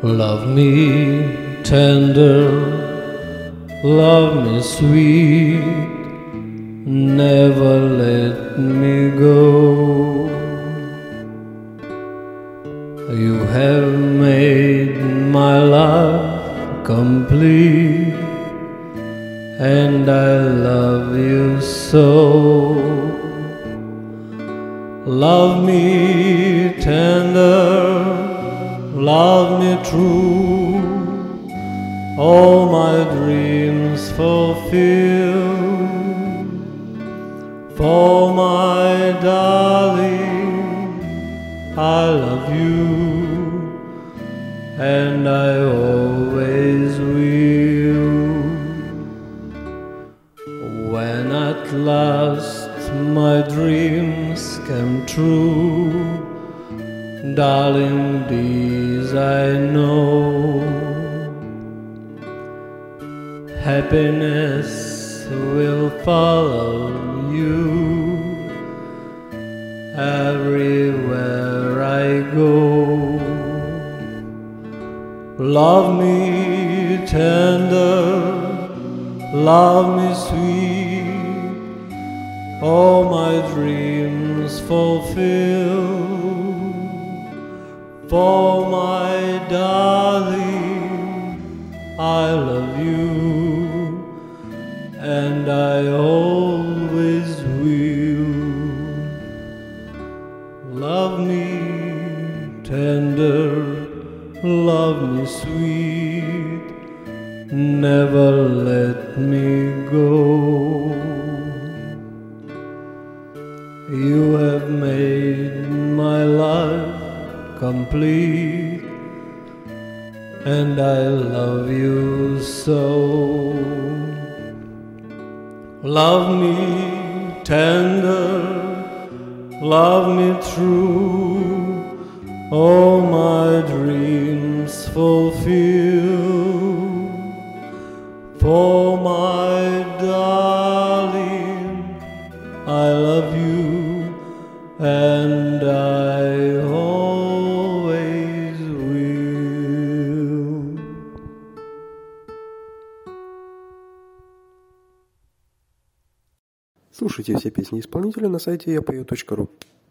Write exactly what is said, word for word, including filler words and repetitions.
Love me tender, love me sweet, never let me go. You have made my life complete, and I love you so. Love me tender, love me true, all my dreams fulfill. For my darling, I love you, and I always will. When at last my dreams came true, darling, these I know. Happiness will follow you everywhere I go. Love me tender, love me sweet, all my dreams fulfill. For my darling, I love you, and I always will. Love me tender, love me sweet, never let me go. You have made my life complete, and I love you so. Love me tender, love me true, all my dreams fulfill. For my darling, I love you, and I always will. Слушайте все песни исполнителя на сайте я пою точка ру.